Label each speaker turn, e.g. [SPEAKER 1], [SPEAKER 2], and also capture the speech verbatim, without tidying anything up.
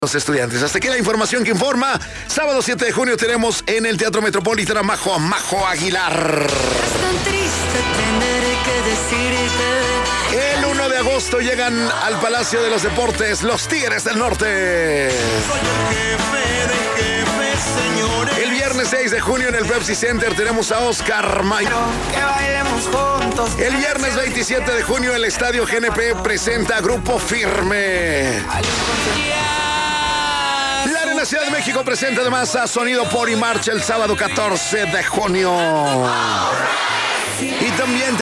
[SPEAKER 1] Los estudiantes. Hasta aquí la información que informa. Sábado siete de junio tenemos en el Teatro Metropolitano a Majo, a Majo Aguilar.
[SPEAKER 2] Es tan triste tener que decirte.
[SPEAKER 1] El uno de agosto llegan al Palacio de los Deportes los Tigres del Norte. El viernes seis de junio en el Pepsi Center tenemos a Oscar Mayer.
[SPEAKER 2] Que bailemos juntos.
[SPEAKER 1] El viernes veintisiete de junio el Estadio G N P presenta a Grupo Firme. La Arena Ciudad de México presenta además a Sonido por y Marcha el sábado catorce de junio. Y también